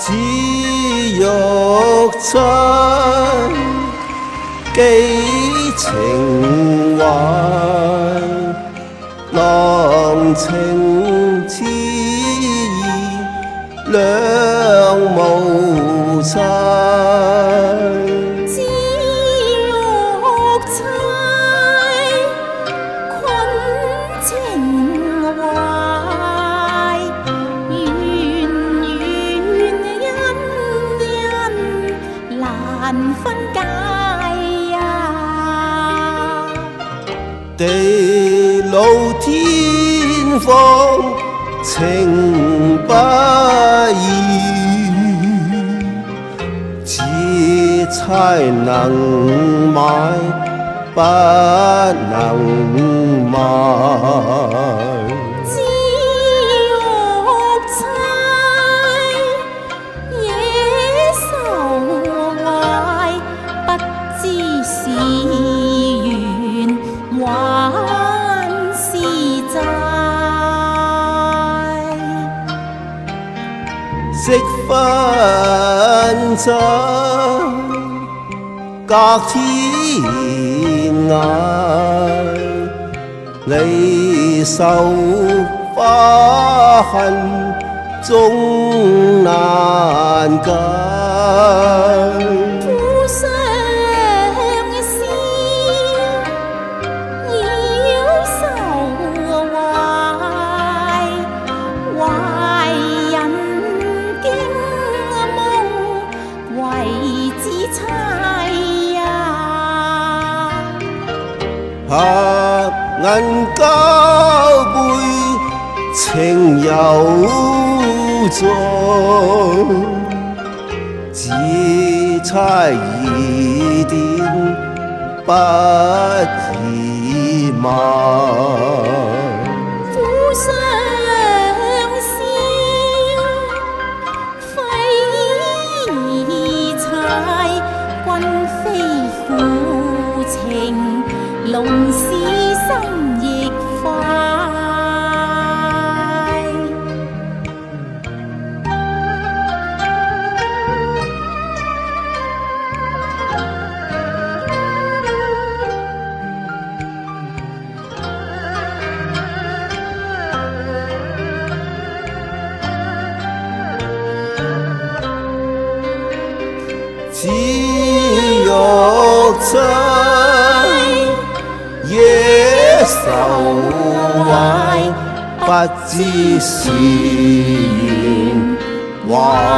只欲出寄情怀，郎情痴意两无猜。 难分解啊！ 地老天荒，情不移，只猜能買，不能賣。惜分真，隔天涯。離愁花恨，終難解。拍銀交杯，情猶在，只猜疑點，不易賣。 龍使心亦快。 只欲親野愁懷，不知是緣還